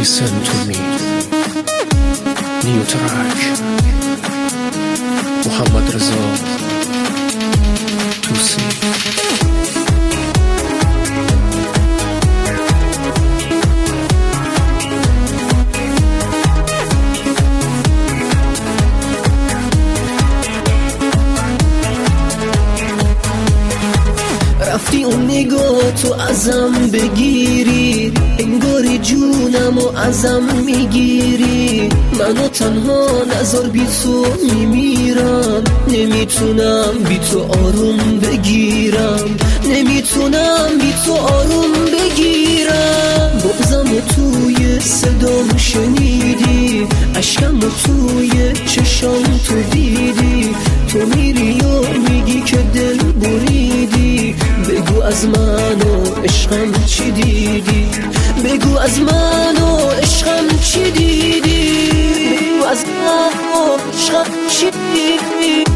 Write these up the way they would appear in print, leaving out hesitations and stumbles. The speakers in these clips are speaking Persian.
Listen to me. New track. محمد رضا توسی. رفتی اون نگاه تو ازم بگیری، انگاری جونمو ازم میگیری. منو تنها نذار بی تو میمیرم، نمیتونم بی تو آروم بگیرم، نمیتونم بی تو آروم بگیرم. بغضمو توی صدام شنیدی، عشقمو توی چشام تو دیدی. تو میری و میگی که دل بریدی، بگو از من و عشقم چی دیدی، بگو از من و عشقم چی دیدی، بگو از من و عشقم چی دیدی.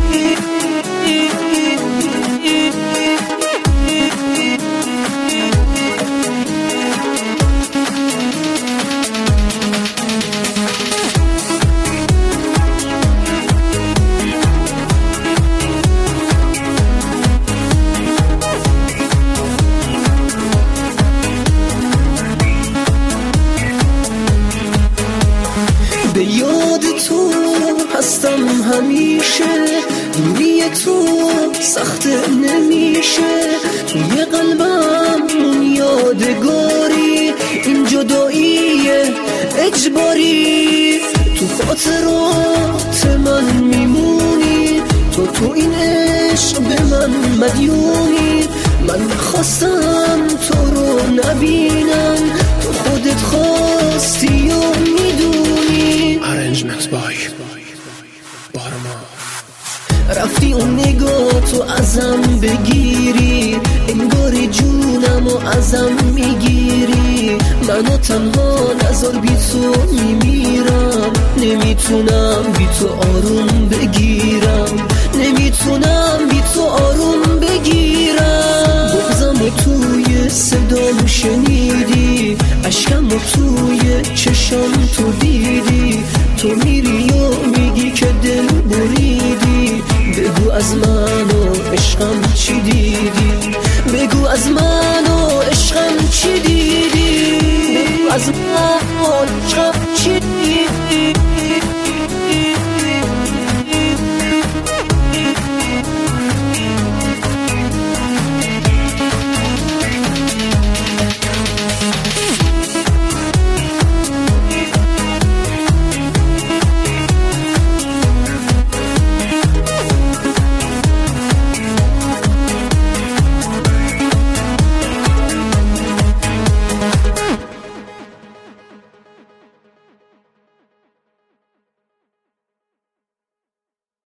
به یاد تو هستم همیشه، دوری تو سخت نمیشه. توی قلبم اون یادگاری، این جدایی اجباری. تو خاطرات من میمونی، تو این عشق به من مدیونی. من خواستم تو رو نبینم، تو خودت خواستی و میدونی. Arrangement by بارما. رفتی اون نگاه تو ازم بگیری، انگاری جونمو ازم میگیری. منو تنها نذار بی تو میمیرم، نمیتونم بی تو آروم بگیرم، نمیتونم بی تو آروم بگیرم. بغضمو توی صدام شنیدی، عشقمو توی چشام تو دیدی. تو میری و میگی که دل بریدی، بگو از من و عشقم چی دیدی، بگو از من و عشقم چی دیدی، بگو از من و عشقم